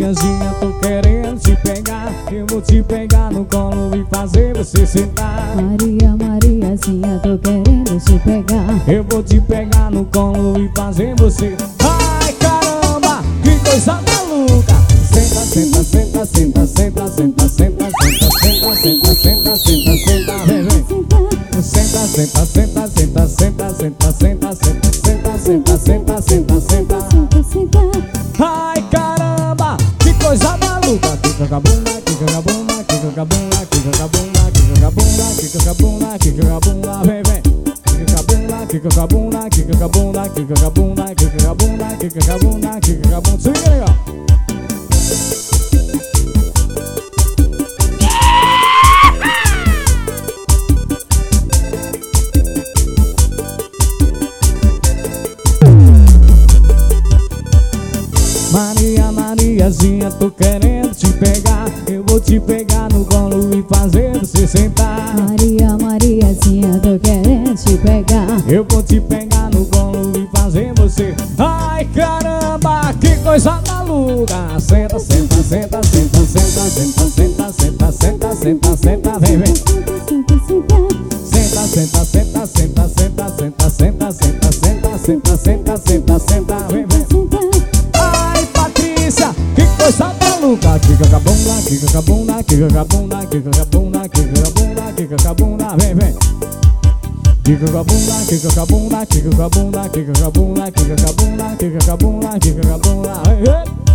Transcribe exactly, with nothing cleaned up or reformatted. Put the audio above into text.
Mariazinha, tô querendo te pegar. Eu vou te pegar no colo e fazer você sentar. Maria, Mariazinha, tô querendo te pegar. Eu vou te pegar no colo e fazer você. Ai, caramba, que coisa maluca. Senta, senta, senta, senta, senta, senta, senta, senta, senta, senta, senta, senta, senta, vem, vem. Senta, senta, senta, senta, senta, senta, senta, senta, senta, senta, senta, senta, senta. Ai, caramba, que coisa maluca. Quica com a bunda, quica com a bunda, quica com a bunda, quica com a bunda, quica com a bunda, quica com a bunda, quica com a bunda, vem, vem. Quica com a bunda, quica com a bunda, quica com a bunda, quica com a bunda, quica com a bunda, quica com a bunda, quica com a bunda. Swing aí, ó. Maria, Mariazinha, tô querendo te pegar. Eu vou te pegar no colo e fazer você sentar. Maria, Mariazinha, tô querendo te pegar. Eu vou te pegar no colo e fazer você. Ai, caramba, que coisa maluca. Senta, senta, senta, senta, senta, senta, senta, senta, senta, senta, senta, vem, vem. Senta, senta, senta, senta, senta, senta, senta, senta, senta, senta, senta, senta, senta, vem, vem. Que coisa maluca. Quica com a bunda, quica com a bunda, quica com a bunda, quica com a bunda, quica com a bunda, quica com a bunda, vem, vem. Quica com a bunda, quica com a bunda, quica com a bunda, quica com a bunda, quica com a bunda, quica com a bunda, quica com a bunda, vem, vem.